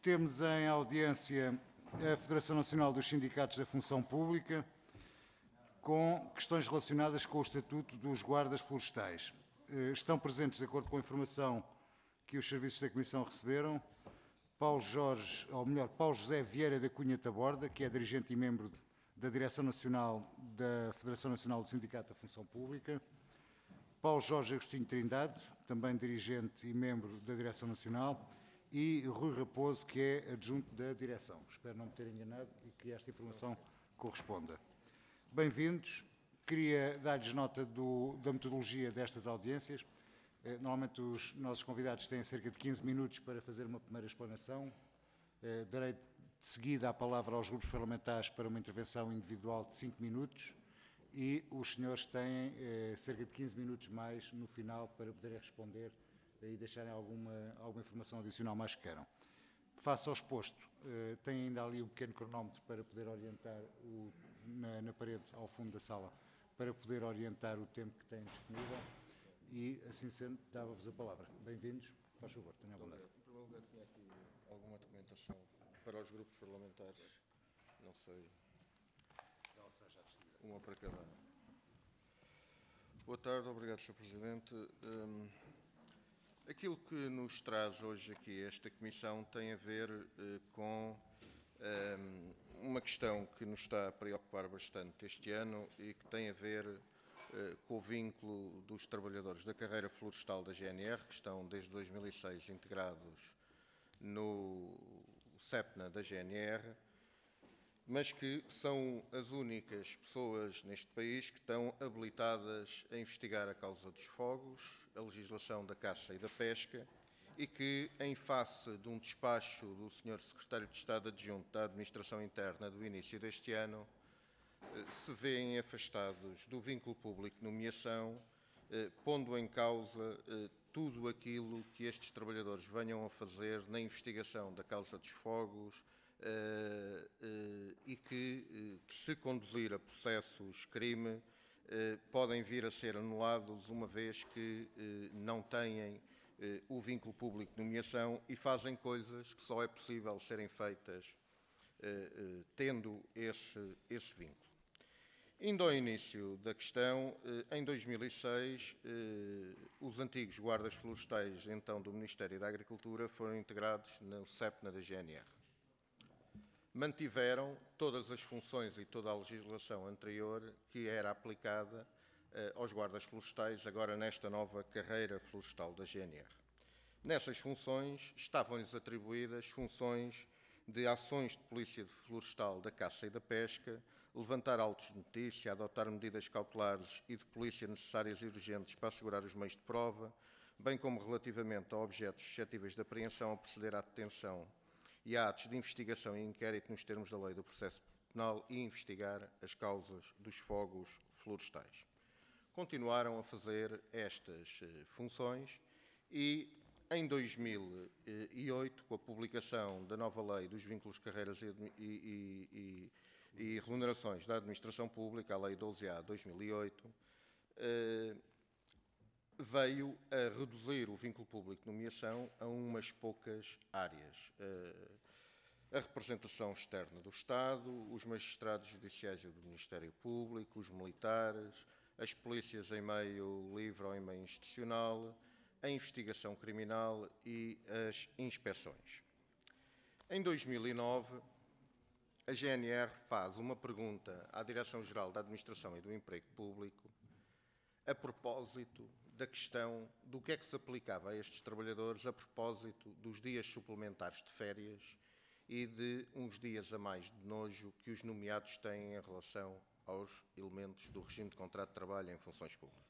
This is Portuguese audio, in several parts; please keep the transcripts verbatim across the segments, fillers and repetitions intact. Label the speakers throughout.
Speaker 1: Temos em audiência a Federação Nacional dos Sindicatos da Função Pública com questões relacionadas com o Estatuto dos Guardas Florestais. Estão presentes, de acordo com a informação que os serviços da Comissão receberam, Paulo Jorge, ou melhor, Paulo José Vieira da Cunha Taborda, que é dirigente e membro da Direção Nacional da Federação Nacional do Sindicato da Função Pública, Paulo Jorge Agostinho Trindade, também dirigente e membro da Direção Nacional, e Rui Raposo, que é adjunto da Direção. Espero não me ter enganado e que esta informação corresponda. Bem-vindos. Queria dar-lhes nota do, da metodologia destas audiências. Normalmente os nossos convidados têm cerca de quinze minutos para fazer uma primeira explanação. Darei de seguida a palavra aos grupos parlamentares para uma intervenção individual de cinco minutos e os senhores têm eh, cerca de quinze minutos mais no final para poderem responder e deixarem alguma, alguma informação adicional mais que queiram. Face ao exposto, eh, tem ainda ali um pequeno cronómetro para poder orientar o, na, na parede ao fundo da sala, para poder orientar o tempo que têm disponível e, assim sendo, dava-vos a palavra. Bem-vindos. Faz favor, tenham a bondade.
Speaker 2: Em primeiro lugar, tinha aqui alguma documentação para os grupos parlamentares, não sei, uma para cada. Boa tarde, obrigado, senhor Presidente. Um, aquilo que nos traz hoje aqui esta Comissão tem a ver uh, com um, uma questão que nos está a preocupar bastante este ano e que tem a ver uh, com o vínculo dos trabalhadores da carreira florestal da G N R, que estão desde dois mil e seis integrados no CEPNA da G N R, mas que são as únicas pessoas neste país que estão habilitadas a investigar a causa dos fogos, a legislação da caça e da pesca, e que, em face de um despacho do senhor Secretário de Estado Adjunto da Administração Interna do início deste ano, se vêem afastados do vínculo público de nomeação, pondo em causa tudo aquilo que estes trabalhadores venham a fazer na investigação da causa dos fogos, Uh, uh, e que, uh, que, se conduzir a processos crime, uh, podem vir a ser anulados, uma vez que uh, não têm uh, o vínculo público de nomeação e fazem coisas que só é possível serem feitas uh, uh, tendo esse, esse vínculo. Indo ao início da questão, uh, em dois mil e seis, uh, os antigos guardas florestais, então do Ministério da Agricultura, foram integrados no CEPNA da G N R. Mantiveram todas as funções e toda a legislação anterior que era aplicada eh, aos guardas florestais, agora nesta nova carreira florestal da G N R. Nessas funções estavam-lhes atribuídas funções de ações de polícia florestal da caça e da pesca, levantar autos de notícia, adotar medidas cautelares e de polícia necessárias e urgentes para assegurar os meios de prova, bem como relativamente a objetos suscetíveis de apreensão a proceder à detenção e há atos de investigação e inquérito nos termos da lei do processo penal e investigar as causas dos fogos florestais. Continuaram a fazer estas funções e, em dois mil e oito, com a publicação da nova lei dos vínculos, carreiras e, e, e, e remunerações da administração pública, a lei doze A de dois mil e oito, eh, veio a reduzir o vínculo público de nomeação a umas poucas áreas. A representação externa do Estado, os magistrados judiciais e do Ministério Público, os militares, as polícias em meio livre ou em meio institucional, a investigação criminal e as inspeções. Em dois mil e nove, a G N R faz uma pergunta à Direção-Geral da Administração e do Emprego Público a propósito da questão do que é que se aplicava a estes trabalhadores a propósito dos dias suplementares de férias e de uns dias a mais de nojo que os nomeados têm em relação aos elementos do regime de contrato de trabalho em funções públicas.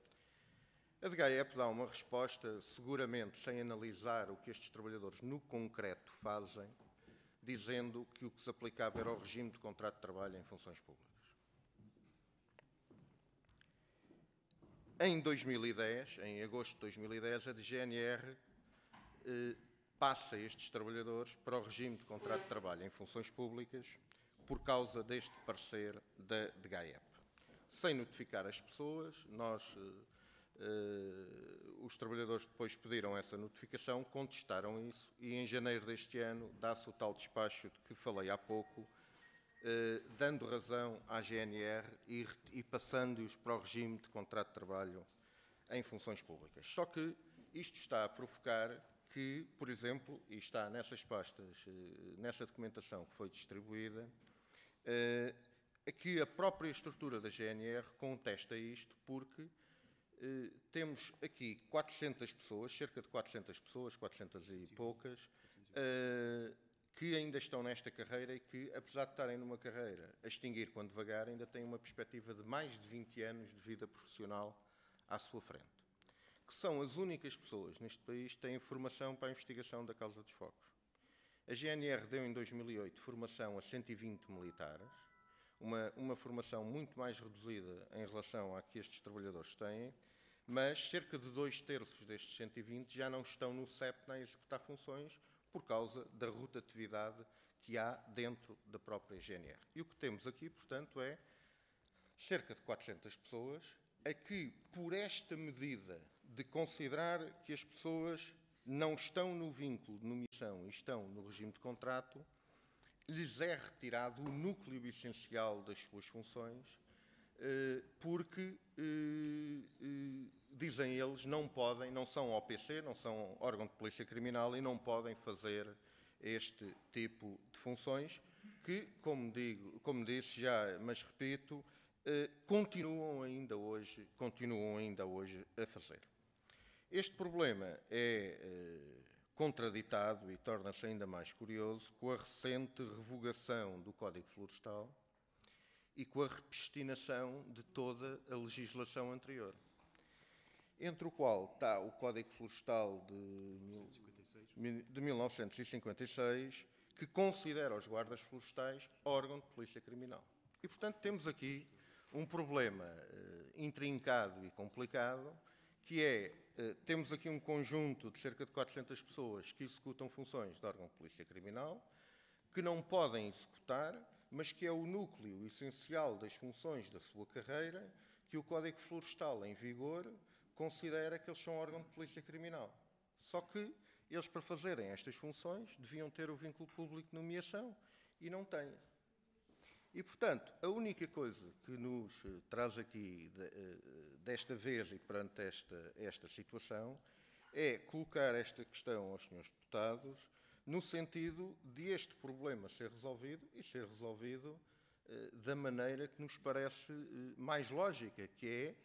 Speaker 2: A D G A E P dá uma resposta, seguramente sem analisar o que estes trabalhadores no concreto fazem, dizendo que o que se aplicava era o regime de contrato de trabalho em funções públicas. Em dois mil e dez, em agosto de dois mil e dez, a G N R eh, passa estes trabalhadores para o regime de contrato de trabalho em funções públicas por causa deste parecer da D G A E P. Sem notificar as pessoas, nós Uh, os trabalhadores depois pediram essa notificação, contestaram isso e em janeiro deste ano dá-se o tal despacho de que falei há pouco, uh, dando razão à G N R e, e passando-os para o regime de contrato de trabalho em funções públicas. Só que isto está a provocar que, por exemplo, e está nessas pastas, uh, nessa documentação que foi distribuída, uh, que a própria estrutura da G N R contesta isto porque Uh, temos aqui quatrocentas pessoas, cerca de quatrocentas pessoas, quatrocentas e poucas, uh, que ainda estão nesta carreira e que, apesar de estarem numa carreira a extinguir quando devagar, ainda têm uma perspectiva de mais de vinte anos de vida profissional à sua frente. Que são as únicas pessoas neste país que têm formação para a investigação da causa dos focos. A G N R deu em dois mil e oito formação a cento e vinte militares, uma, uma formação muito mais reduzida em relação à que estes trabalhadores têm, mas cerca de dois terços destes cento e vinte já não estão no C E P nem a executar funções por causa da rotatividade que há dentro da própria G N R. E o que temos aqui, portanto, é cerca de quatrocentas pessoas a que, por esta medida de considerar que as pessoas não estão no vínculo de nomeação e estão no regime de contrato, lhes é retirado o núcleo essencial das suas funções, porque, dizem eles, não podem, não são O P C, não são órgão de polícia criminal e não podem fazer este tipo de funções que, como digo, como disse já, mas repito, continuam ainda hoje, continuam ainda hoje a fazer. Este problema é contraditado e torna-se ainda mais curioso com a recente revogação do Código Florestal e com a repistinação de toda a legislação anterior, entre o qual está o Código Florestal de, de mil novecentos e cinquenta e seis, que considera os guardas florestais órgão de polícia criminal. E, portanto, temos aqui um problema uh, intrincado e complicado, que é, uh, temos aqui um conjunto de cerca de quatrocentas pessoas que executam funções de órgão de polícia criminal, que não podem executar, mas que é o núcleo essencial das funções da sua carreira, que o Código Florestal em vigor considera que eles são órgão de polícia criminal. Só que eles, para fazerem estas funções, deviam ter o vínculo público de nomeação e não têm. E, portanto, a única coisa que nos traz aqui desta vez e perante esta, esta situação é colocar esta questão aos senhores deputados no sentido de este problema ser resolvido e ser resolvido eh, da maneira que nos parece eh, mais lógica, que é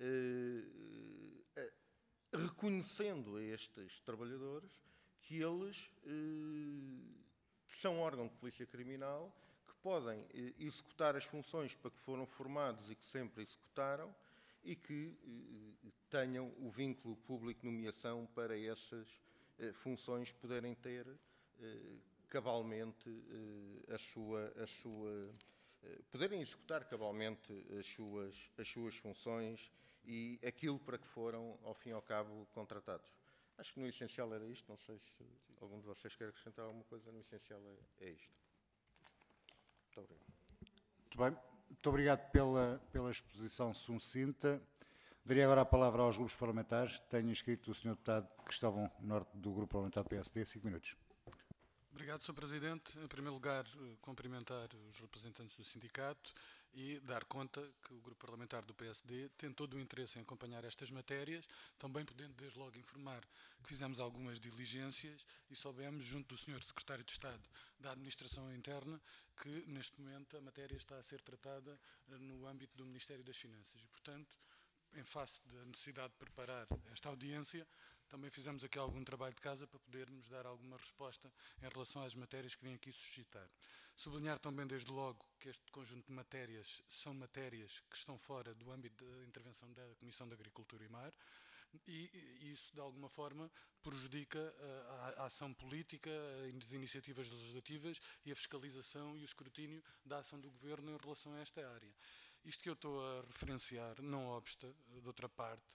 Speaker 2: eh, reconhecendo a estes trabalhadores que eles eh, são órgão de polícia criminal, que podem eh, executar as funções para que foram formados e que sempre executaram e que eh, tenham o vínculo público de nomeação para essas eh, funções poderem ter eh, cabalmente eh, a sua, a sua eh, poderem executar cabalmente as suas, as suas funções e aquilo para que foram, ao fim e ao cabo, contratados. Acho que no essencial era isto, não sei se algum de vocês quer acrescentar alguma coisa, no essencial é, é isto. Muito obrigado.
Speaker 1: Muito bem, muito obrigado pela, pela exposição sucinta. Daria agora a palavra aos grupos parlamentares. Tenho inscrito o senhor Deputado Cristóvão Norte, do Grupo Parlamentar do P S D, cinco minutos.
Speaker 3: Obrigado, senhor Presidente. Em primeiro lugar, cumprimentar os representantes do sindicato e dar conta que o Grupo Parlamentar do P S D tem todo o interesse em acompanhar estas matérias, também podendo desde logo informar que fizemos algumas diligências e soubemos, junto do senhor Secretário de Estado da Administração Interna, que neste momento a matéria está a ser tratada no âmbito do Ministério das Finanças e, portanto, em face da necessidade de preparar esta audiência, também fizemos aqui algum trabalho de casa para podermos dar alguma resposta em relação às matérias que vêm aqui suscitar. Sublinhar também desde logo que este conjunto de matérias são matérias que estão fora do âmbito da intervenção da Comissão de Agricultura e Mar e, e isso de alguma forma prejudica a, a ação política, as iniciativas legislativas e a fiscalização e o escrutínio da ação do Governo em relação a esta área. Isto que eu estou a referenciar não obsta, de outra parte,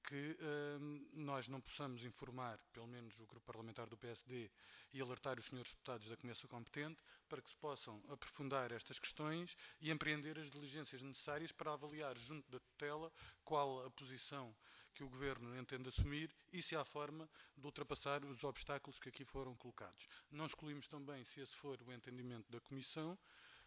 Speaker 3: que hum, nós não possamos informar, pelo menos o grupo parlamentar do P S D, e alertar os senhores deputados da Comissão competente para que se possam aprofundar estas questões e empreender as diligências necessárias para avaliar junto da tutela qual a posição que o Governo entende assumir e se há forma de ultrapassar os obstáculos que aqui foram colocados. Não excluímos também, se esse for o entendimento da Comissão,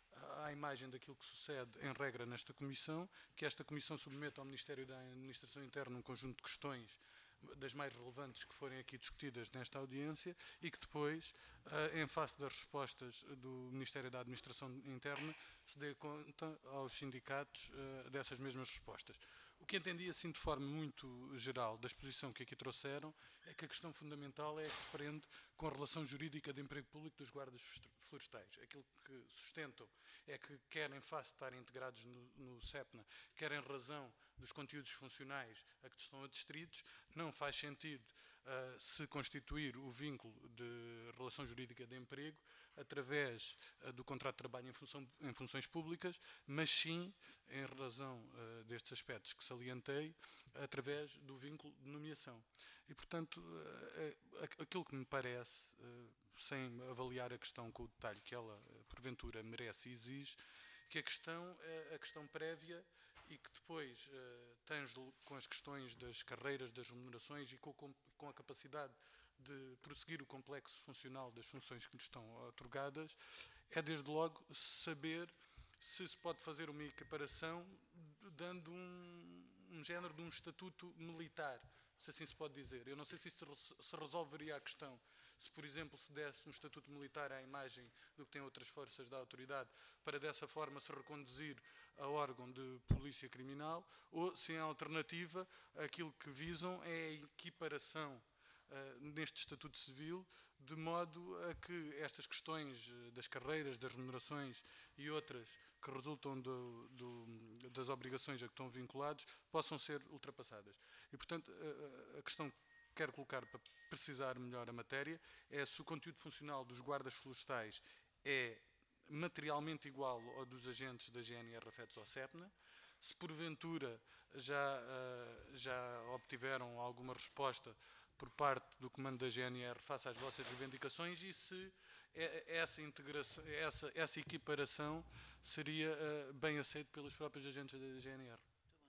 Speaker 3: à imagem daquilo que sucede em regra nesta Comissão, que esta Comissão submete ao Ministério da Administração Interna um conjunto de questões das mais relevantes que forem aqui discutidas nesta audiência e que depois, em face das respostas do Ministério da Administração Interna, se dê conta aos sindicatos dessas mesmas respostas. O que entendi, assim, de forma muito geral, da exposição que aqui trouxeram, é que a questão fundamental é a que se prende com a relação jurídica de emprego público dos guardas florestais. Aquilo que sustentam é que, quer em face de estarem integrados no, no CEPNA, quer em razão dos conteúdos funcionais a que estão adstritos, não faz sentido uh, se constituir o vínculo de relação jurídica de emprego através uh, do contrato de trabalho em, função, em funções públicas, mas sim, em razão uh, destes aspectos que salientei, através do vínculo de nomeação. E, portanto, uh, aquilo que me parece, uh, sem avaliar a questão com o detalhe que ela, uh, porventura, merece e exige, que a questão é a questão prévia e que depois uh, tens com as questões das carreiras, das remunerações e com, com, com a capacidade de prosseguir o complexo funcional das funções que lhe estão otorgadas, é desde logo saber se se pode fazer uma equiparação dando um, um género de um estatuto militar, se assim se pode dizer. Eu não sei se isto se resolveria a questão se, por exemplo, se desse um estatuto militar à imagem do que têm outras forças da autoridade, para dessa forma se reconduzir a órgão de polícia criminal, ou se em alternativa aquilo que visam é a equiparação uh, neste estatuto civil, de modo a que estas questões das carreiras, das remunerações e outras que resultam do, do, das obrigações a que estão vinculados possam ser ultrapassadas. E, portanto, a, a questão que quero colocar para precisar melhor a matéria é se o conteúdo funcional dos guardas florestais é materialmente igual ao dos agentes da G N R afetos ao CEPNA, se porventura já, uh, já obtiveram alguma resposta por parte do comando da G N R face às vossas reivindicações e se essa, integração, essa, essa equiparação seria uh, bem aceita pelos próprios agentes da G N R.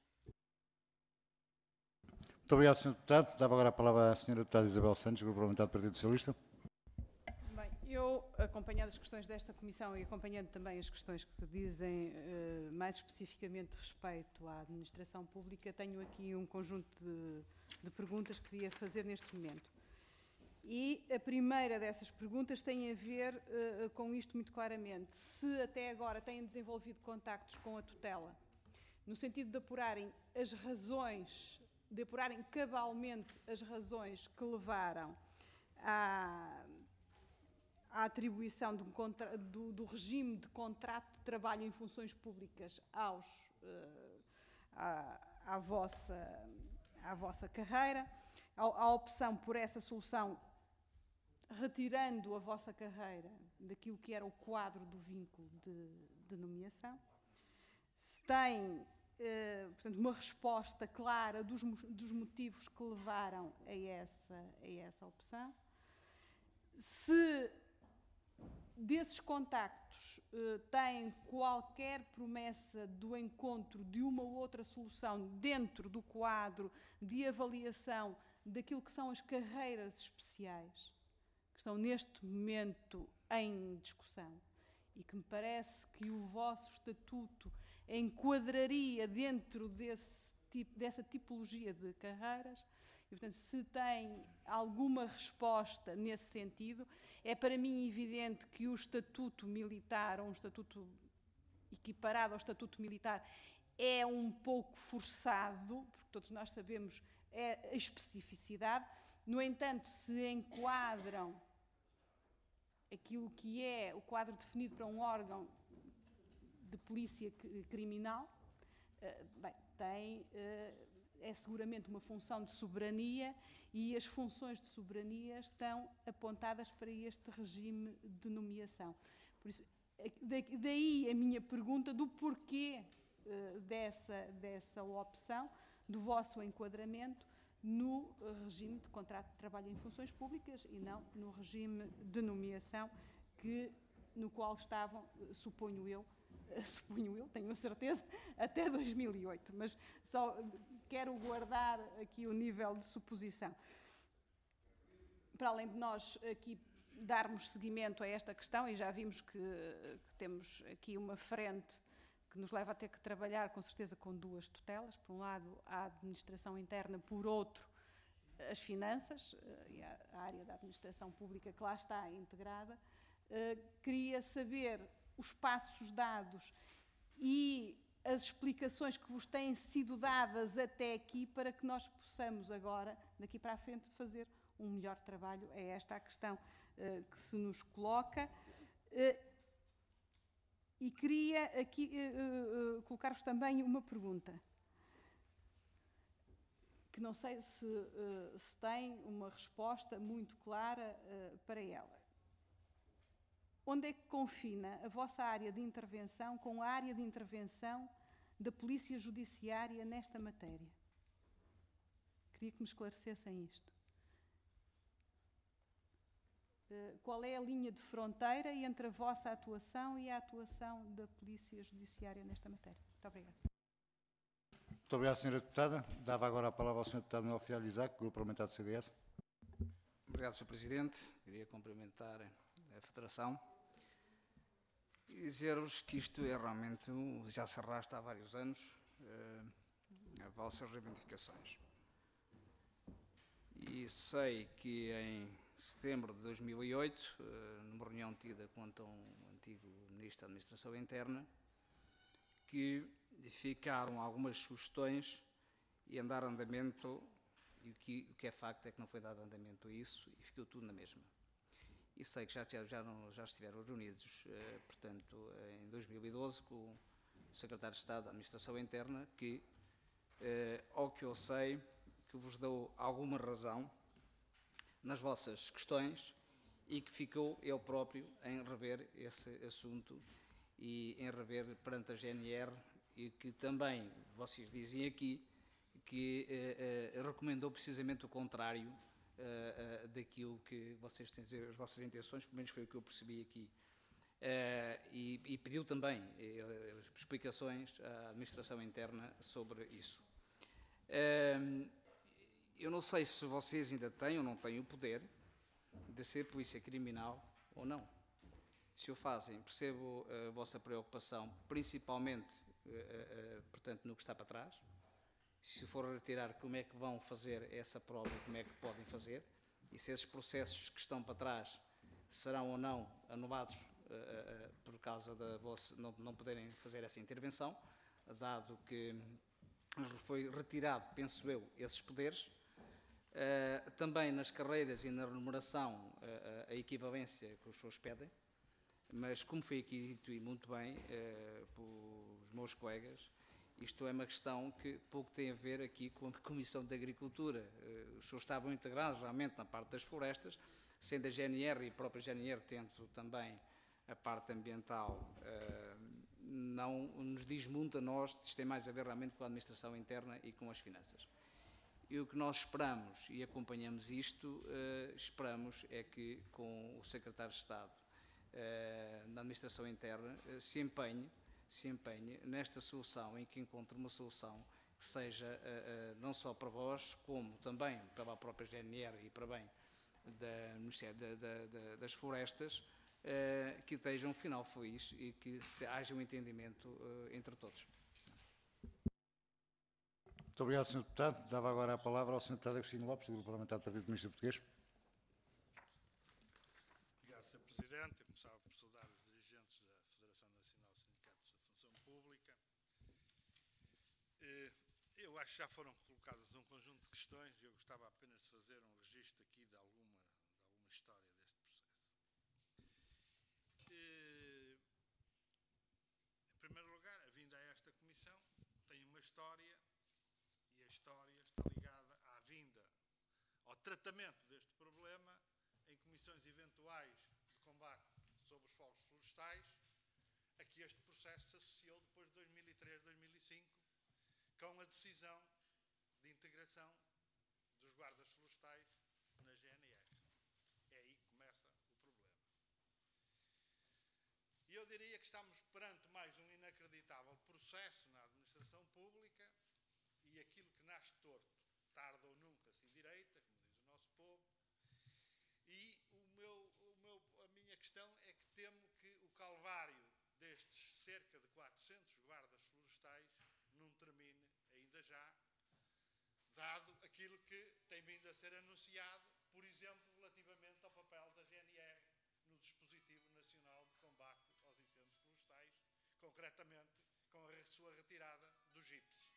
Speaker 1: Muito obrigado, senhor Deputado. Dava agora a palavra à senhora Deputada Isabel Santos, Grupo Parlamentar do Partido Socialista.
Speaker 4: Bem, eu, acompanhando as questões desta Comissão e acompanhando também as questões que dizem uh, mais especificamente respeito à administração pública, tenho aqui um conjunto de, de perguntas que queria fazer neste momento. E a primeira dessas perguntas tem a ver uh, com isto muito claramente. Se até agora têm desenvolvido contactos com a tutela, no sentido de apurarem as razões, de apurarem cabalmente as razões que levaram à, à atribuição de um contra, do, do regime de contrato de trabalho em funções públicas aos, uh, à, à, vossa, à vossa carreira, a, a opção por essa solução, retirando a vossa carreira daquilo que era o quadro do vínculo de, de nomeação, se tem, eh, portanto, uma resposta clara dos, dos motivos que levaram a essa, a essa opção, se desses contactos eh, têm qualquer promessa do encontro de uma ou outra solução dentro do quadro de avaliação daquilo que são as carreiras especiais, que estão neste momento em discussão e que me parece que o vosso estatuto enquadraria dentro desse tipo, dessa tipologia de carreiras. E, portanto, se tem alguma resposta nesse sentido, é para mim evidente que o estatuto militar, ou um estatuto equiparado ao estatuto militar, é um pouco forçado, porque todos nós sabemos é a especificidade. No entanto, se enquadram aquilo que é o quadro definido para um órgão de polícia criminal, bem, tem, é seguramente uma função de soberania e as funções de soberania estão apontadas para este regime de nomeação. Por isso, daí a minha pergunta do porquê dessa, dessa opção, do vosso enquadramento, no regime de contrato de trabalho em funções públicas e não no regime de nomeação que, no qual estavam, suponho eu, suponho eu, tenho a certeza, até dois mil e oito, mas só quero guardar aqui o nível de suposição. Para além de nós aqui darmos seguimento a esta questão, e já vimos que, que temos aqui uma frente que nos leva a ter que trabalhar, com certeza, com duas tutelas. Por um lado, a administração interna, por outro, as finanças, e a área da administração pública que lá está integrada. Queria saber os passos dados e as explicações que vos têm sido dadas até aqui para que nós possamos agora, daqui para a frente, fazer um melhor trabalho. É esta a questão uh, que se nos coloca. Uh, e queria aqui uh, uh, colocar-vos também uma pergunta, que não sei se, uh, se tem uma resposta muito clara uh, para ela. Onde é que confina a vossa área de intervenção com a área de intervenção da Polícia Judiciária nesta matéria? Queria que me esclarecessem isto. Qual é a linha de fronteira entre a vossa atuação e a atuação da Polícia Judiciária nesta matéria? Muito obrigada.
Speaker 1: Muito obrigado, senhora Deputada. Dava agora a palavra ao senhor Deputado Manuel Fialho Isaac, Grupo Parlamentar do C D S.
Speaker 5: Obrigado, senhor Presidente. Queria cumprimentar a Federação e dizer-vos que isto é realmente, já se arrasta há vários anos, uh, as vossas reivindicações. E sei que em setembro de dois mil e oito, uh, numa reunião tida com o então antigo Ministro da Administração Interna, que ficaram algumas sugestões e andar andamento, e o que, o que é facto é que não foi dado andamento a isso e ficou tudo na mesma. E sei que já, já, não, já estiveram reunidos, eh, portanto, em dois mil e doze, com o Secretário de Estado da Administração Interna, que, eh, ao que eu sei, que vos dou alguma razão nas vossas questões e que ficou ele próprio em rever esse assunto e em rever perante a G N R, e que também, vocês dizem aqui, que eh, eh, recomendou precisamente o contrário Uh, uh, daquilo que vocês têm a dizer, as vossas intenções, pelo menos foi o que eu percebi aqui. Uh, e, e pediu também uh, explicações à administração interna sobre isso. Uh, eu não sei se vocês ainda têm ou não têm o poder de ser polícia criminal ou não. Se o fazem, percebo a vossa preocupação, principalmente, uh, uh, portanto, no que está para trás. Se for retirar, como é que vão fazer essa prova, como é que podem fazer, e se esses processos que estão para trás serão ou não anulados uh, uh, por causa de vos não, não poderem fazer essa intervenção, dado que foi retirado, penso eu, esses poderes. Uh, também nas carreiras e na remuneração, uh, a equivalência que os senhores pedem, mas como foi aqui dito e muito bem uh, pelos meus colegas, isto é uma questão que pouco tem a ver aqui com a Comissão de Agricultura. Os senhores estavam integrados realmente na parte das florestas, sendo a G N R e a própria G N R tendo também a parte ambiental, não nos diz muito a nós, isto tem mais a ver realmente com a administração interna e com as finanças. E o que nós esperamos, e acompanhamos isto, esperamos é que com o Secretário de Estado da Administração Interna se empenhe se empenhe nesta solução, em que encontre uma solução que seja uh, uh, não só para vós, como também pela própria G N R e para bem da Ministério da, da, da, das Florestas, uh, que esteja um final feliz e que se haja um entendimento uh, entre todos.
Speaker 1: Muito obrigado, senhor Deputado. Dava agora a palavra ao senhor Deputado Agostinho Lopes, do Grupo Parlamentar do Partido Comunista Português.
Speaker 6: Obrigado, senhor Presidente. Eu começava por saudar os dirigentes da Federação Nacional de Sindicatos da Função Pública. Eu acho que já foram colocadas um conjunto de questões e eu gostava apenas de fazer um registro aqui de alguma, de alguma história deste processo. Em primeiro lugar, a vinda a esta comissão tem uma história e a história está ligada à vinda, ao tratamento deste problema em comissões eventuais de combate sobre os fogos florestais, a que este processo se associou depois de dois mil e três, dois mil e cinco, com a decisão de integração guardas florestais na G N R. É aí que começa o problema. E eu diria que estamos perante mais um inacreditável processo na administração pública e aquilo que nasce torto, tarde ou nunca se endireita, como diz o nosso povo. E o meu, o meu, a minha questão é que temo que o calvário destes cerca de quatrocentos guardas florestais não termine ainda já, dado aquilo que tem vindo a ser anunciado, por exemplo, relativamente ao papel da G N R no Dispositivo Nacional de Combate aos Incêndios Florestais, concretamente com a sua retirada dos jipes.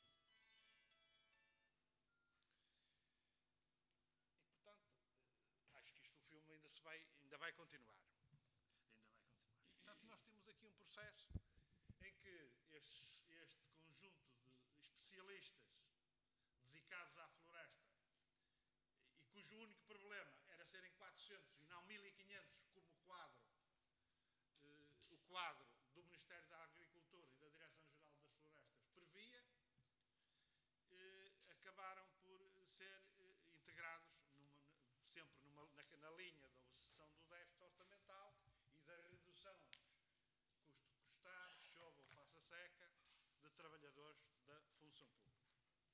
Speaker 6: E, portanto, acho que isto, o filme ainda, se vai, ainda vai continuar. Ainda vai continuar. Portanto, nós temos aqui um processo em que este, este conjunto de especialistas dedicados à floresta e cujo único problema era serem quatrocentos e não mil e quinhentos como o quadro, eh, o quadro do Ministério da Agricultura e da Direção-Geral das Florestas previa, eh, acabaram por ser eh, integrados numa, sempre numa, na, na linha da obsessão do déficit orçamental e da redução dos custo custar, chova ou faça seca, de trabalhadores da função pública.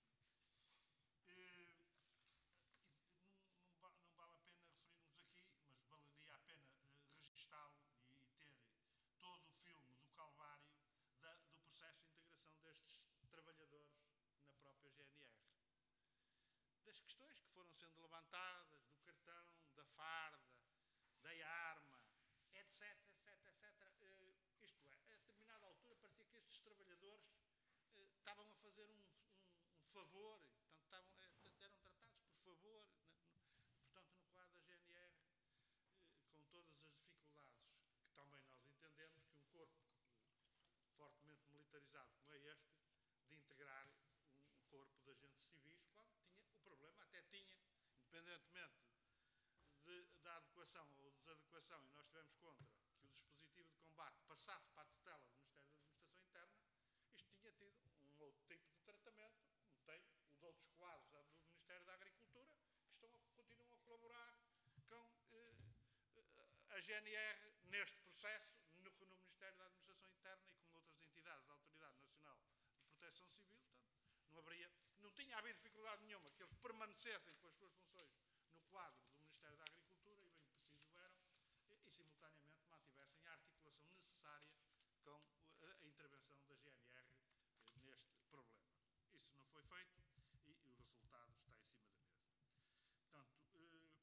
Speaker 6: E, não, não, não vale a pena referirmos aqui, mas valeria a pena uh, registá-lo e ter todo o filme do calvário da, do processo de integração destes trabalhadores na própria G N R. Das questões que foram sendo levantadas, do cartão, da farda, da arma, etc, etc, etcétera. Uh, isto é, a determinada altura parecia que estes trabalhadores uh, estavam a fazer um, um, um favor, portanto, estavam, eram tratados por favor, na, no, portanto, no quadro da G N R, uh, com todas as dificuldades que também nós entendemos que um corpo fortemente militarizado como é este, de integrar um corpo de agentes civis, quando tinha o problema, até tinha, independentemente de, da adequação ou desadequação, e nós tivemos contra que o dispositivo de combate passasse para a tutela do Ministério da Administração Interna, isto tinha tido um outro tipo de tratamento, como tem o de outros quadros do Ministério da Agricultura, que estão a, continuam a colaborar com eh, a G N R neste processo, no, no Ministério da Administração Interna e com outras entidades da Autoridade Nacional de Proteção Civil. Portanto, não, haveria, não tinha havido dificuldade nenhuma que eles permanecessem com as suas funções no quadro do Ministério da Agricultura, e bem preciso eram, e, e simultaneamente mantivessem a articulação necessária com a, a intervenção da G N R eh, neste problema. Isso não foi feito e, e o resultado está em cima da mesa. Portanto, eh,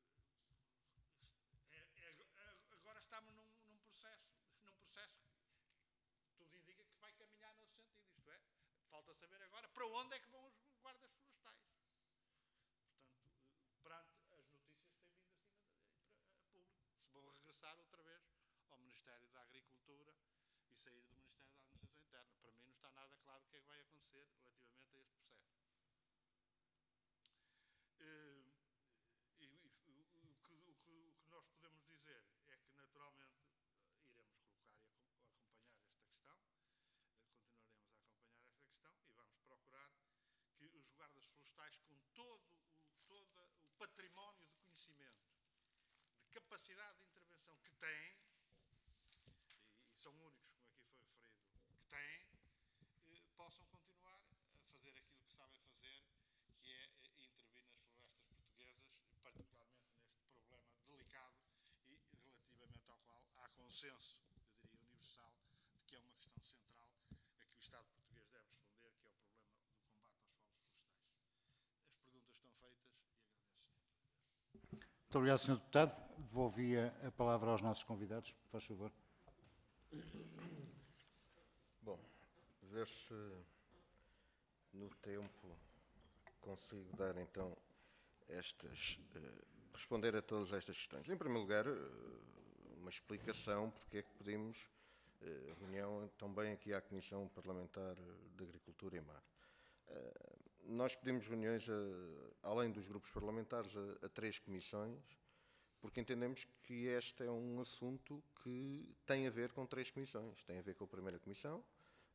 Speaker 6: é, é, agora estamos num, num processo, num processo que tudo indica que vai caminhar nesse sentido, isto é, falta saber agora para onde é que vão os guardas florestais. Portanto, perante as notícias que têm vindo assim a público, se vão regressar outra vez ao Ministério da Agricultura e sair do Ministério da Administração Interna. Para mim não está nada claro o que é que vai acontecer relativamente a este processo. E, e, e o, que, o, que, o que nós podemos dizer é que naturalmente iremos colocar e acompanhar esta questão, continuaremos a acompanhar esta questão e vamos procurar que os guardas florestais, com todo o, todo o património de conhecimento, de capacidade de intervenção que têm, e, e são únicos, como aqui foi referido, que têm, eh, possam continuar a fazer aquilo que sabem fazer, que é eh, intervir nas florestas portuguesas, particularmente neste problema delicado e relativamente ao qual há consenso, eu diria universal, de que é uma questão central a que o Estado português deve responder, que é o problema do combate aos fogos florestais. As perguntas estão feitas e agradeço, senhor Presidente.
Speaker 1: Muito obrigado, senhor Deputado. Devolvia a palavra aos nossos convidados, por faz favor.
Speaker 2: Bom, ver se no tempo consigo dar então estas, uh, responder a todas estas questões. Em primeiro lugar, uh, uma explicação porque é que pedimos uh, reunião também aqui à Comissão Parlamentar de Agricultura e Mar. Uh, nós pedimos reuniões, a, além dos grupos parlamentares, a, a três comissões, porque entendemos que este é um assunto que tem a ver com três comissões. Tem a ver com a primeira comissão,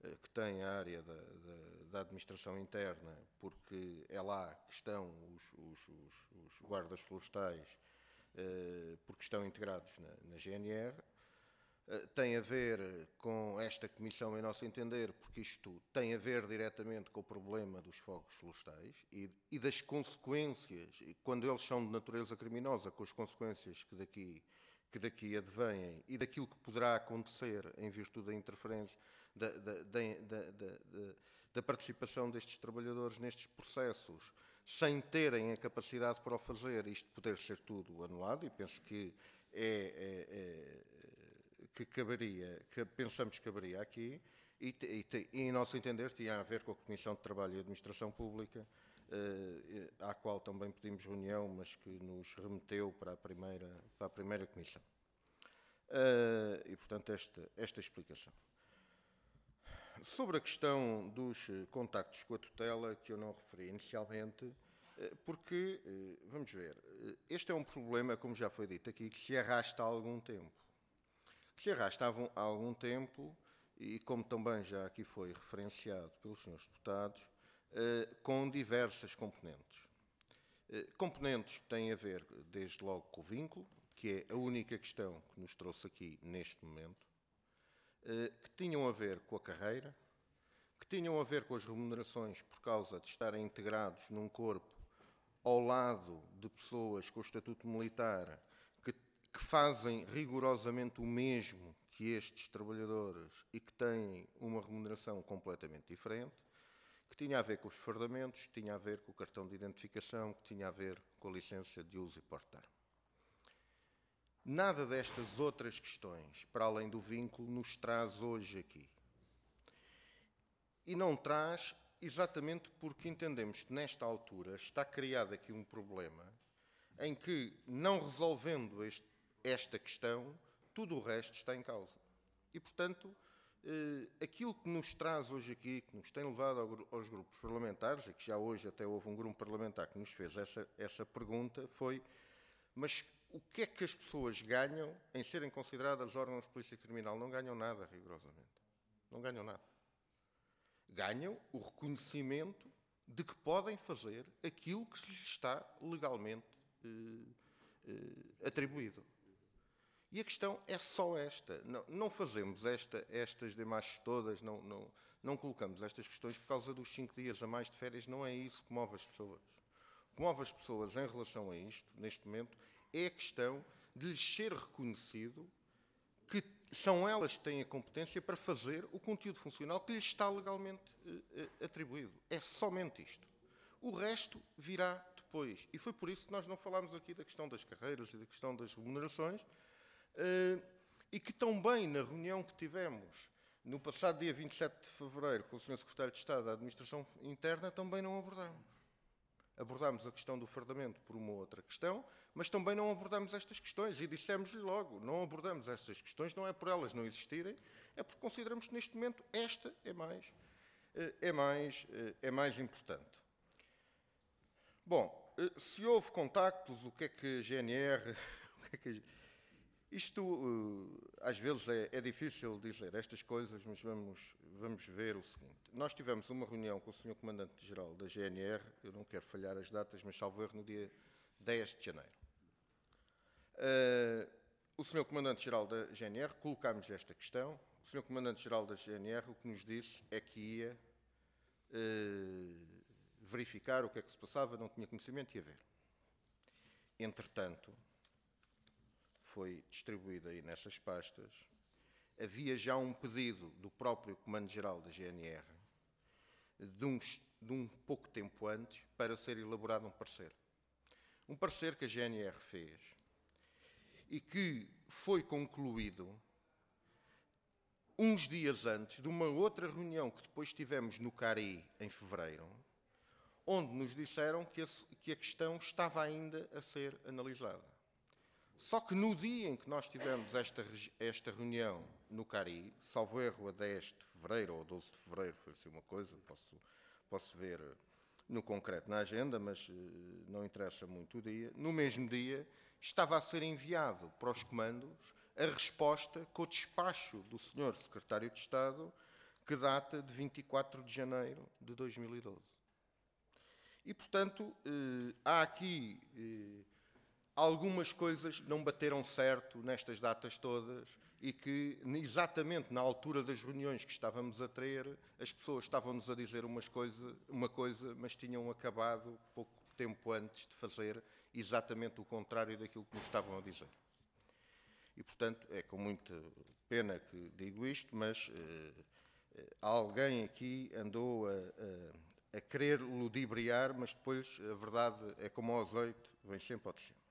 Speaker 2: que tem a área da, da, da administração interna, porque é lá que estão os, os, os, os guardas florestais, eh, porque estão integrados na, na G N R. Eh, tem a ver com esta comissão, em nosso entender, porque isto tem a ver diretamente com o problema dos fogos florestais e, e das consequências, quando eles são de natureza criminosa, com as consequências que daqui, que daqui advêm e daquilo que poderá acontecer em virtude da interferência, Da, da, da, da, da participação destes trabalhadores nestes processos, sem terem a capacidade para o fazer, isto poder ser tudo anulado, e penso que é, é, é que caberia, que pensamos que caberia aqui, e, e, e em nosso entender tinha a ver com a Comissão de Trabalho e Administração Pública, eh, à qual também pedimos reunião, mas que nos remeteu para a primeira, para a primeira comissão. Eh, e, portanto, esta, esta explicação. Sobre a questão dos contactos com a tutela, que eu não referi inicialmente, porque, vamos ver, este é um problema, como já foi dito aqui, que se arrasta há algum tempo. Que se arrasta há algum tempo, e como também já aqui foi referenciado pelos senhores deputados, com diversas componentes. Componentes que têm a ver, desde logo, com o vínculo, que é a única questão que nos trouxe aqui neste momento, que tinham a ver com a carreira, que tinham a ver com as remunerações por causa de estarem integrados num corpo ao lado de pessoas com o estatuto militar que, que fazem rigorosamente o mesmo que estes trabalhadores e que têm uma remuneração completamente diferente, que tinha a ver com os fardamentos, que tinha a ver com o cartão de identificação, que tinha a ver com a licença de uso e porte de arma. Nada destas outras questões, para além do vínculo, nos traz hoje aqui. E não traz exatamente porque entendemos que, nesta altura, está criado aqui um problema em que, não resolvendo este, esta questão, tudo o resto está em causa. E, portanto, eh, aquilo que nos traz hoje aqui, que nos tem levado ao, aos grupos parlamentares, e que já hoje até houve um grupo parlamentar que nos fez essa, essa pergunta, foi: mas o que é que as pessoas ganham em serem consideradas órgãos de polícia criminal? Não ganham nada, rigorosamente. Não ganham nada. Ganham o reconhecimento de que podem fazer aquilo que lhes está legalmente eh, eh, atribuído. E a questão é só esta. Não, não fazemos esta, estas demais todas, não, não, não colocamos estas questões por causa dos cinco dias a mais de férias. Não é isso que move as pessoas. O que move as pessoas em relação a isto, neste momento, é a questão de lhes ser reconhecido que são elas que têm a competência para fazer o conteúdo funcional que lhes está legalmente eh, atribuído. É somente isto. O resto virá depois. E foi por isso que nós não falámos aqui da questão das carreiras e da questão das remunerações, eh, e que também na reunião que tivemos no passado dia vinte e sete de fevereiro com o senhor Secretário de Estado da Administração Interna também não abordámos. Abordámos a questão do fardamento por uma outra questão, mas também não abordámos estas questões e dissemos-lhe logo, não abordamos estas questões, não é por elas não existirem, é porque consideramos que neste momento esta é mais, é mais, é mais importante. Bom, se houve contactos, o que é que a G N R... O que é que a, isto, às vezes, é, é difícil dizer estas coisas, mas vamos, vamos ver o seguinte. Nós tivemos uma reunião com o senhor Comandante-Geral da G N R, eu não quero falhar as datas, mas salvo erro, no dia dez de janeiro. Uh, o senhor Comandante-Geral da G N R, colocámos-lhe esta questão, o senhor Comandante-Geral da G N R o que nos disse é que ia uh, verificar o que é que se passava, não tinha conhecimento, ia ver. Entretanto, foi distribuído aí nessas pastas, havia já um pedido do próprio Comando-Geral da G N R, de, uns, de um pouco tempo antes, para ser elaborado um parecer. Um parecer que a G N R fez e que foi concluído uns dias antes de uma outra reunião que depois tivemos no Cari, em fevereiro, onde nos disseram que a, que a questão estava ainda a ser analisada. Só que no dia em que nós tivemos esta, esta reunião no Cari, salvo erro a dez de fevereiro ou doze de fevereiro, foi assim uma coisa, posso, posso ver no concreto na agenda, mas uh, não interessa muito o dia, no mesmo dia estava a ser enviado para os comandos a resposta com o despacho do senhor Secretário de Estado que data de vinte e quatro de janeiro de dois mil e doze. E, portanto, eh, há aqui eh, algumas coisas que não bateram certo nestas datas todas e que, exatamente na altura das reuniões que estávamos a ter, as pessoas estavam-nos a dizer umas coisa, uma coisa, mas tinham acabado pouco tempo antes de fazer exatamente o contrário daquilo que nos estavam a dizer. E, portanto, é com muita pena que digo isto, mas eh, alguém aqui andou a, a, a querer ludibriar, mas depois a verdade é como o azeite, vem sempre ao de cima.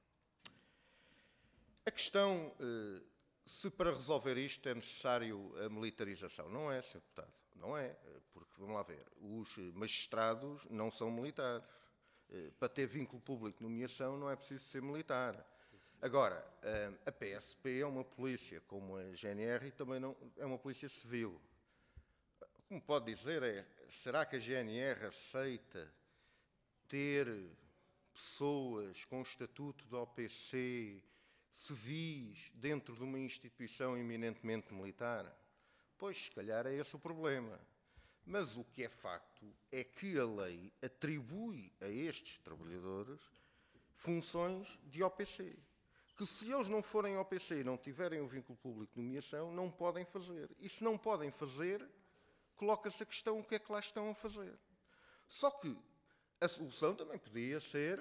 Speaker 2: A questão, eh, se para resolver isto é necessário a militarização. Não é, senhor Deputado, não é, porque, vamos lá ver, os magistrados não são militares. Eh, para ter vínculo público de nomeação não é preciso ser militar. Agora, a P S P é uma polícia, como a G N R, e também não, é uma polícia civil. Como pode dizer é, será que a G N R aceita ter pessoas com estatuto de O P C, civis, dentro de uma instituição eminentemente militar? Pois, se calhar é esse o problema. Mas o que é facto é que a lei atribui a estes trabalhadores funções de O P C. Que se eles não forem O P C e não tiverem o vínculo público de nomeação, não podem fazer. E se não podem fazer, coloca-se a questão o que é que lá estão a fazer. Só que a solução também podia ser,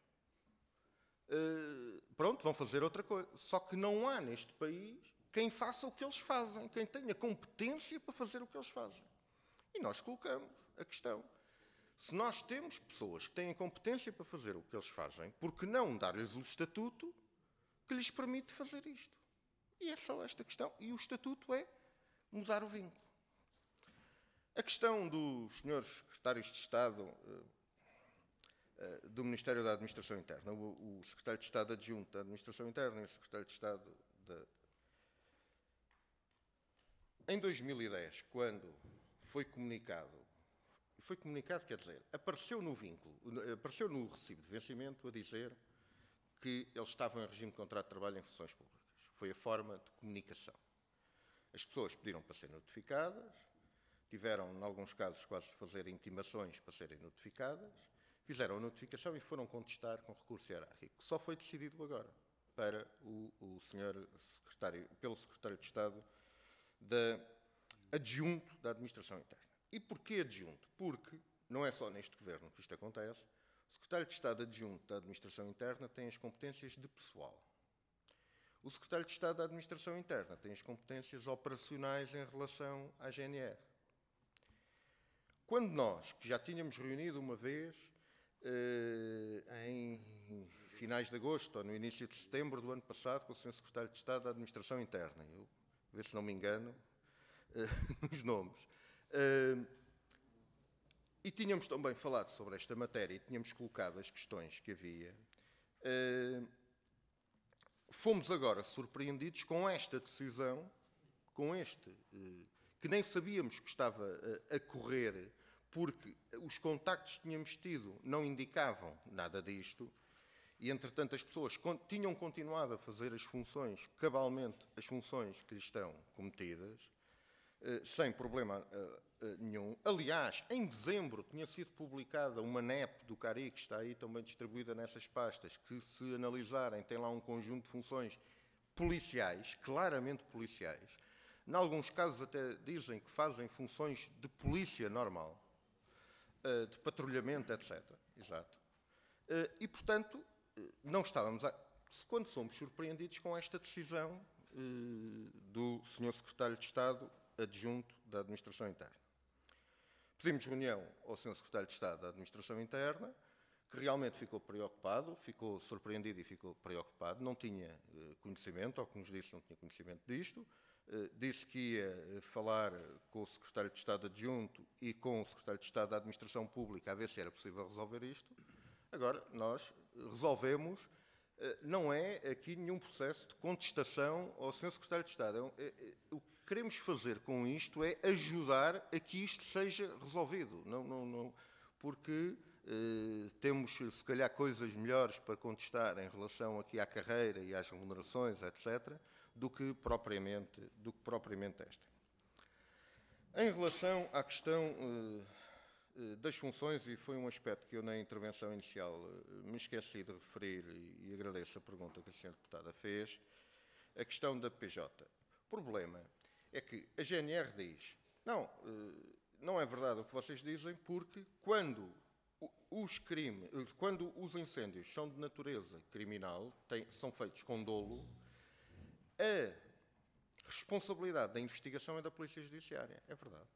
Speaker 2: uh, pronto, vão fazer outra coisa. Só que não há neste país quem faça o que eles fazem, quem tenha competência para fazer o que eles fazem. E nós colocamos a questão. Se nós temos pessoas que têm competência para fazer o que eles fazem, por que não dar-lhes o estatuto que lhes permite fazer isto? E é só esta questão. E o estatuto é mudar o vínculo. A questão dos senhores secretários de Estado uh, uh, do Ministério da Administração Interna, o, o secretário de Estado adjunto da Administração Interna e o secretário de Estado da... Em dois mil e dez, quando foi comunicado, foi comunicado, quer dizer, apareceu no vínculo, apareceu no recibo de vencimento a dizer que eles estavam em regime de contrato de trabalho em funções públicas. Foi a forma de comunicação. As pessoas pediram para serem notificadas, tiveram, em alguns casos, quase de fazer intimações para serem notificadas, fizeram a notificação e foram contestar com recurso hierárquico. Só foi decidido agora para o, o senhor secretário, pelo secretário de Estado da adjunto da Administração Interna. E porquê adjunto? Porque não é só neste governo que isto acontece. O secretário de Estado adjunto da Administração Interna tem as competências de pessoal. O secretário de Estado da Administração Interna tem as competências operacionais em relação à G N R. Quando nós, que já tínhamos reunido uma vez, eh, em finais de agosto ou no início de setembro do ano passado, com o senhor secretário de Estado da Administração Interna, eu, a ver se não me engano, eh, nos nomes, eh, e tínhamos também falado sobre esta matéria e tínhamos colocado as questões que havia, eh, fomos agora surpreendidos com esta decisão, com este, eh, que nem sabíamos que estava a, a correr, porque os contactos que tínhamos tido não indicavam nada disto, e entretanto as pessoas con tinham continuado a fazer as funções, cabalmente as funções que lhes estão cometidas, eh, sem problema eh, eh, nenhum. Aliás, em dezembro tinha sido publicada uma N E P do CARI, que está aí também distribuída nessas pastas, que se analisarem tem lá um conjunto de funções policiais, claramente policiais. Em alguns casos até dizem que fazem funções de polícia normal, de patrulhamento, etcétera. Exato. E, portanto, não estávamos... A... Quando somos surpreendidos com esta decisão do senhor secretário de Estado adjunto da Administração Interna. Pedimos reunião ao senhor secretário de Estado da Administração Interna, que realmente ficou preocupado, ficou surpreendido e ficou preocupado, não tinha conhecimento, ao que nos disse, não tinha conhecimento disto. Uh, disse que ia falar com o secretário de Estado adjunto e com o secretário de Estado da Administração Pública a ver se era possível resolver isto. Agora, nós resolvemos, uh, não é aqui nenhum processo de contestação ao senhor secretário de Estado. É, é, é, o que queremos fazer com isto é ajudar a que isto seja resolvido, não, não, não, porque uh, temos, se calhar, coisas melhores para contestar em relação aqui à carreira e às remunerações, etcétera, do que propriamente, do que propriamente esta. Em relação à questão uh, das funções, e foi um aspecto que eu na intervenção inicial uh, me esqueci de referir, e, e agradeço a pergunta que a senhora Deputada fez, a questão da P J. O problema é que a G N R diz, não, uh, não é verdade o que vocês dizem, porque quando os, crime, quando os incêndios são de natureza criminal, têm, são feitos com dolo, a responsabilidade da investigação é da Polícia Judiciária. É verdade.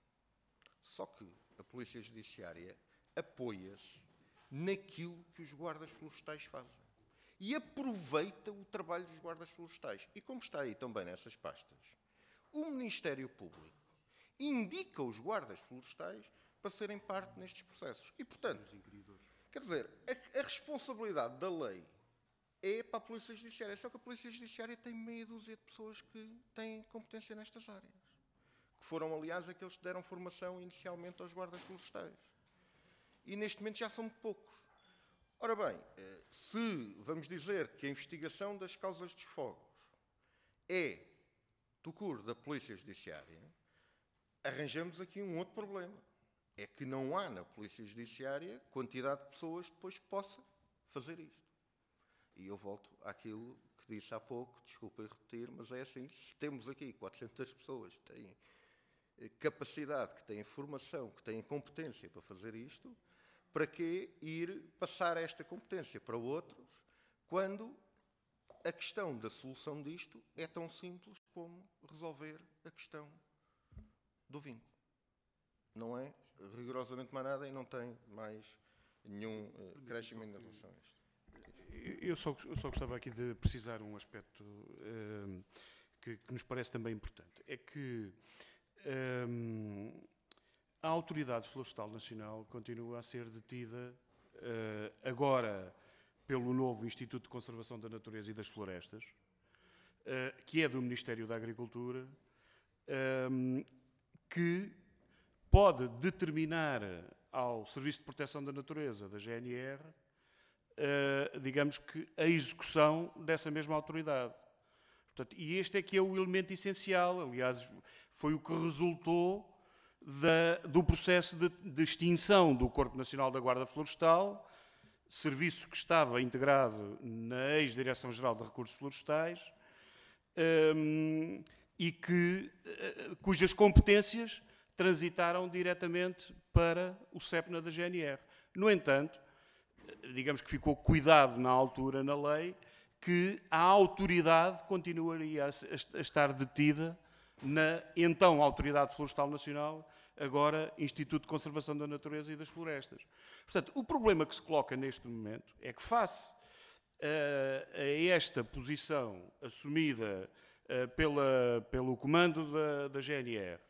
Speaker 2: Só que a Polícia Judiciária apoia-se naquilo que os guardas florestais fazem. E aproveita o trabalho dos guardas florestais. E como está aí também nessas pastas, o Ministério Público indica os guardas florestais para serem parte nestes processos. E, portanto, quer dizer, a, a responsabilidade da lei é para a Polícia Judiciária. Só que a Polícia Judiciária tem meia dúzia de pessoas que têm competência nestas áreas. Que foram, aliás, aqueles que deram formação inicialmente aos guardas florestais. E neste momento já são muito poucos. Ora bem, se vamos dizer que a investigação das causas dos fogos é do cur da Polícia Judiciária, arranjamos aqui um outro problema. É que não há na Polícia Judiciária quantidade de pessoas depois que possa fazer isto. E eu volto àquilo que disse há pouco, desculpem repetir, mas é assim, se temos aqui quatrocentas pessoas que têm capacidade, que têm formação, que têm competência para fazer isto, para que ir passar esta competência para outros, quando a questão da solução disto é tão simples como resolver a questão do vínculo. Não é rigorosamente mais nada e não tem mais nenhum uh, crescimento em relação a isto.
Speaker 7: Eu só, eu só gostava aqui de precisar um aspecto um, que, que nos parece também importante. É que um, a Autoridade Florestal Nacional continua a ser detida uh, agora pelo novo Instituto de Conservação da Natureza e das Florestas, uh, que é do Ministério da Agricultura, um, que pode determinar ao Serviço de Proteção da Natureza da G N R Uh, digamos que a execução dessa mesma autoridade. Portanto, e este é que é o elemento essencial, aliás, foi o que resultou da, do processo de, de extinção do Corpo Nacional da Guarda Florestal, serviço que estava integrado na ex-Direção-Geral de Recursos Florestais, um, e que, uh, cujas competências transitaram diretamente para o CEPNA da G N R. No entanto, digamos que ficou cuidado na altura, na lei, que a autoridade continuaria a, a, a estar detida na então Autoridade Florestal Nacional, agora Instituto de Conservação da Natureza e das Florestas. Portanto, o problema que se coloca neste momento é que, face a, a esta posição assumida a, pela, pelo comando da, da G N R,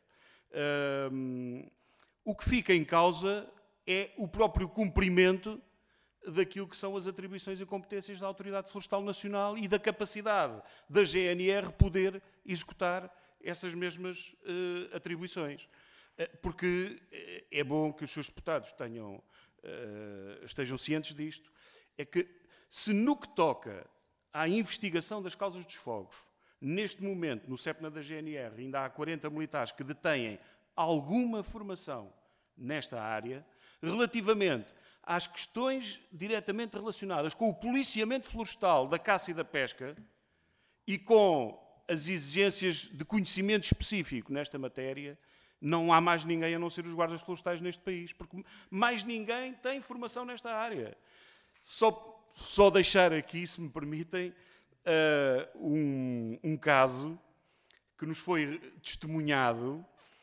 Speaker 7: um, o que fica em causa é o próprio cumprimento daquilo que são as atribuições e competências da Autoridade Florestal Nacional e da capacidade da G N R poder executar essas mesmas uh, atribuições. Uh, porque uh, é bom que os seus deputados tenham, uh, estejam cientes disto, é que se no que toca à investigação das causas dos fogos, neste momento, no CEPNA da G N R, ainda há quarenta militares que detêm alguma formação nesta área, relativamente às questões diretamente relacionadas com o policiamento florestal da caça e da pesca e com as exigências de conhecimento específico nesta matéria, não há mais ninguém a não ser os guardas florestais neste país, porque mais ninguém tem formação nesta área. Só, só deixar aqui, se me permitem, uh, um, um caso que nos foi testemunhado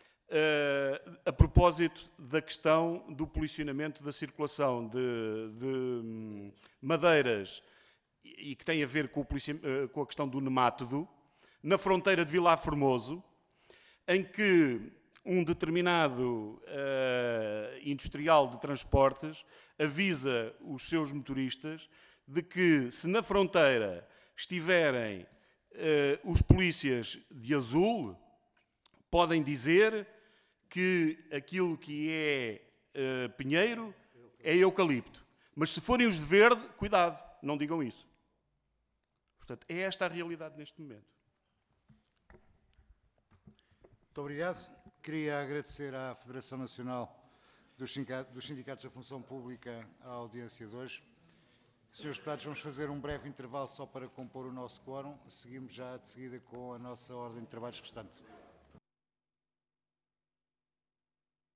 Speaker 7: Uh, a propósito da questão do policionamento da circulação de, de um, madeiras e, e que tem a ver com, o policia, uh, com a questão do nemátodo, na fronteira de Vilar Formoso, em que um determinado uh, industrial de transportes avisa os seus motoristas de que, se na fronteira estiverem uh, os polícias de azul, podem dizer que aquilo que é uh, pinheiro é eucalipto. Mas se forem os de verde, cuidado, não digam isso. Portanto, é esta a realidade neste momento.
Speaker 1: Muito obrigado. Queria agradecer à Federação Nacional dos Sindicatos, dos Sindicatos da Função Pública a audiência de hoje. Senhores deputados, vamos fazer um breve intervalo só para compor o nosso quórum. Seguimos já de seguida com a nossa ordem de trabalhos restante.